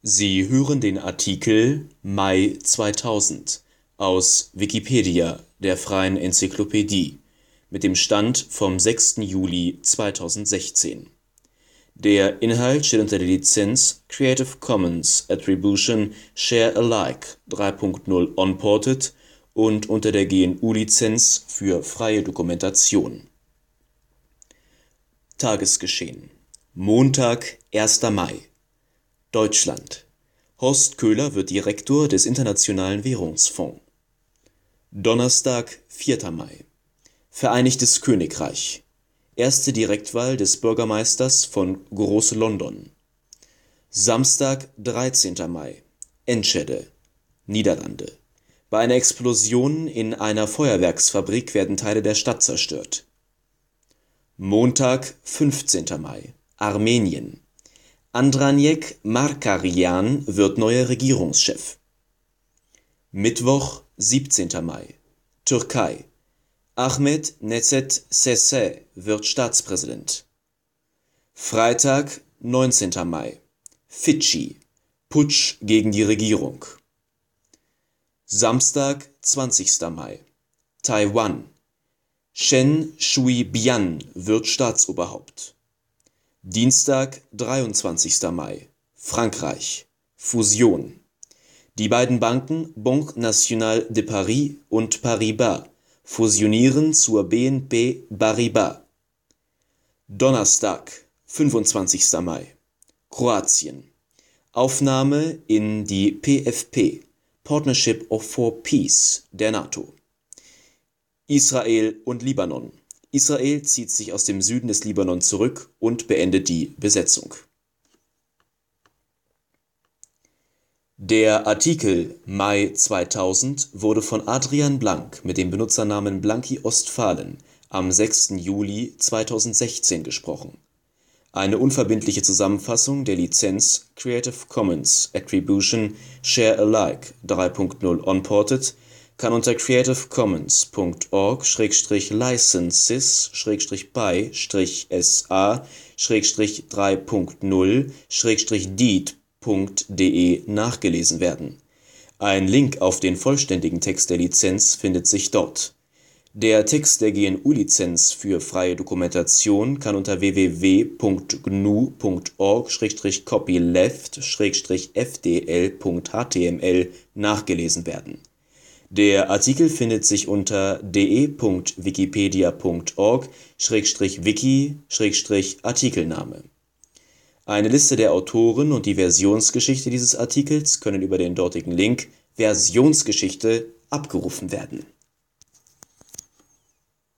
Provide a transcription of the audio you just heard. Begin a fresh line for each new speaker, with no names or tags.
Sie hören den Artikel Mai 2000, aus Wikipedia, der freien Enzyklopädie. Mit dem Stand vom Der Inhalt steht unter der Lizenz Creative Commons Attribution Share Alike 3 Punkt 0 Unported und unter der GNU-Lizenz für freie Dokumentation. Tagesgeschehen: Montag, 1. Mai. Deutschland: Horst Köhler wird Direktor des Internationalen Währungsfonds. Donnerstag, 4. Mai. Vereinigtes Königreich: Erste Direktwahl des Bürgermeisters von Groß-London. Samstag, 13. Mai. Enschede, Niederlande: Bei einer Explosion in einer Feuerwerksfabrik werden Teile der Stadt zerstört. Montag, 15. Mai. Armenien: Andranik Markarjan wird neuer Regierungschef. Mittwoch, 17. Mai. Türkei: Ahmet Necdet Sezer wird Staatspräsident. Freitag, 19. Mai. Fidschi: Putsch gegen die Regierung. Samstag, 20. Mai. Taiwan: Chen Shui-bian wird Staatsoberhaupt. Dienstag, 23. Mai. Frankreich: Fusion: Die beiden Banken Banque Nationale de Paris und Paribas fusionieren zur BNP Paribas. Donnerstag, 25. Mai. Kroatien: Aufnahme in die PfP (Partnership for Peace) der NATO. Israel und Libanon: Israel zieht sich aus dem Süden des Libanon zurück und beendet die Besetzung. Der Artikel Mai 2000 wurde von Adrian Blank mit dem Benutzernamen Blanky-Ostfalen am 6. Juli 2016 gesprochen. Eine unverbindliche Zusammenfassung der Lizenz Creative Commons Attribution Share Alike 3 Punkt 0 Unported kann unter creative-commons.org/licenses/by-3.0/deed.de nachgelesen werden. Ein Link auf den vollständigen Text der Lizenz findet sich dort. Der Text der GNU-Lizenz für freie Dokumentation kann unter www.gnu.org/copyleft-fdl.html nachgelesen werden. Der Artikel findet sich unter de.wikipedia.org/wiki/Artikelname. Eine Liste der Autoren und die Versionsgeschichte dieses Artikels können über den dortigen Link Versionsgeschichte abgerufen werden